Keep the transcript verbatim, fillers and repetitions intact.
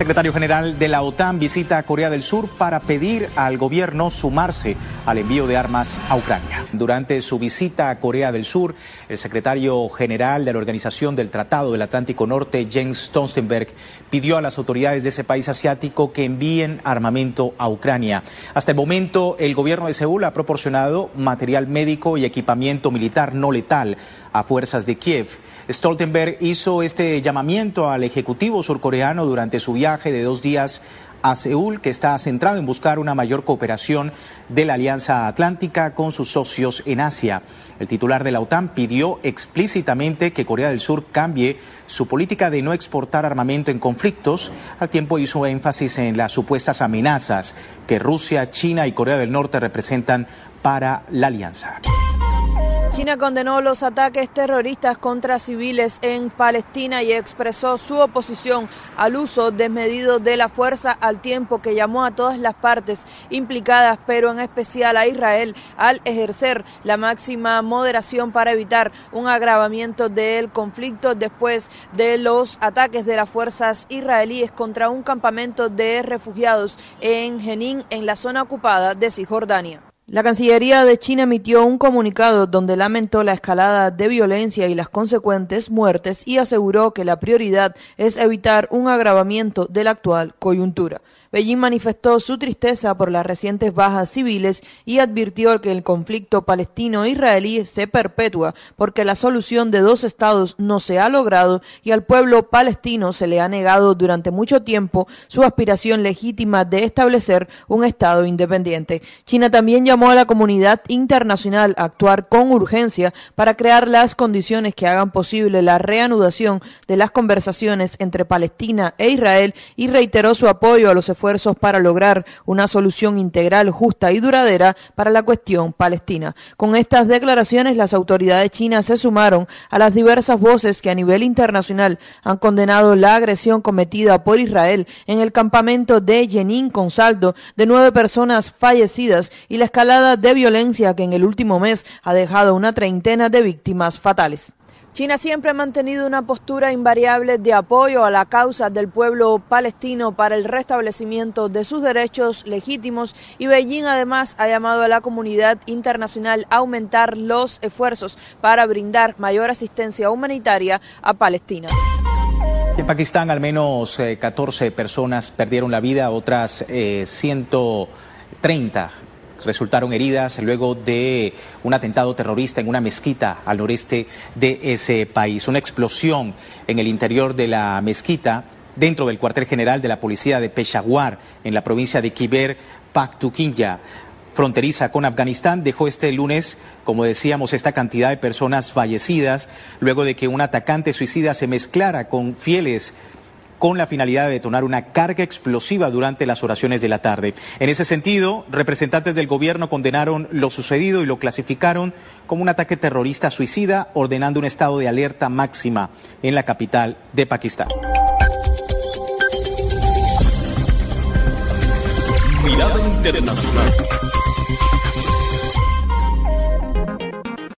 El secretario general de la OTAN visita a Corea del Sur para pedir al gobierno sumarse al envío de armas a Ucrania. Durante su visita a Corea del Sur, el secretario general de la Organización del Tratado del Atlántico Norte, Jens Stoltenberg, pidió a las autoridades de ese país asiático que envíen armamento a Ucrania. Hasta el momento, el gobierno de Seúl ha proporcionado material médico y equipamiento militar no letal a fuerzas de Kiev. Stoltenberg hizo este llamamiento al ejecutivo surcoreano durante su viaje de dos días a Seúl, que está centrado en buscar una mayor cooperación de la Alianza Atlántica con sus socios en Asia. El titular de la OTAN pidió explícitamente que Corea del Sur cambie su política de no exportar armamento en conflictos. Al tiempo hizo énfasis en las supuestas amenazas que Rusia, China y Corea del Norte representan para la alianza. China condenó los ataques terroristas contra civiles en Palestina y expresó su oposición al uso desmedido de la fuerza, al tiempo que llamó a todas las partes implicadas, pero en especial a Israel, al ejercer la máxima moderación para evitar un agravamiento del conflicto después de los ataques de las fuerzas israelíes contra un campamento de refugiados en Jenin, en la zona ocupada de Cisjordania. La Cancillería de China emitió un comunicado donde lamentó la escalada de violencia y las consecuentes muertes y aseguró que la prioridad es evitar un agravamiento de la actual coyuntura. Beijing manifestó su tristeza por las recientes bajas civiles y advirtió que el conflicto palestino-israelí se perpetúa porque la solución de dos estados no se ha logrado y al pueblo palestino se le ha negado durante mucho tiempo su aspiración legítima de establecer un estado independiente. China también llamó a la comunidad internacional a actuar con urgencia para crear las condiciones que hagan posible la reanudación de las conversaciones entre Palestina e Israel y reiteró su apoyo a los esfuerzos para lograr una solución integral, justa y duradera para la cuestión palestina. Con estas declaraciones, las autoridades chinas se sumaron a las diversas voces que a nivel internacional han condenado la agresión cometida por Israel en el campamento de Jenin, con saldo de nueve personas fallecidas, y la escalada de violencia que en el último mes ha dejado una treintena de víctimas fatales. China siempre ha mantenido una postura invariable de apoyo a la causa del pueblo palestino para el restablecimiento de sus derechos legítimos, y Beijing además ha llamado a la comunidad internacional a aumentar los esfuerzos para brindar mayor asistencia humanitaria a Palestina. En Pakistán, al menos eh, catorce personas perdieron la vida, otras eh, ciento treinta resultaron heridas luego de un atentado terrorista en una mezquita al noreste de ese país. Una explosión en el interior de la mezquita, dentro del cuartel general de la policía de Peshawar, en la provincia de Khyber Pakhtunkhwa, fronteriza con Afganistán, dejó este lunes, como decíamos, esta cantidad de personas fallecidas, luego de que un atacante suicida se mezclara con fieles con la finalidad de detonar una carga explosiva durante las oraciones de la tarde. En ese sentido, representantes del gobierno condenaron lo sucedido y lo clasificaron como un ataque terrorista suicida, ordenando un estado de alerta máxima en la capital de Pakistán. Mirada Internacional.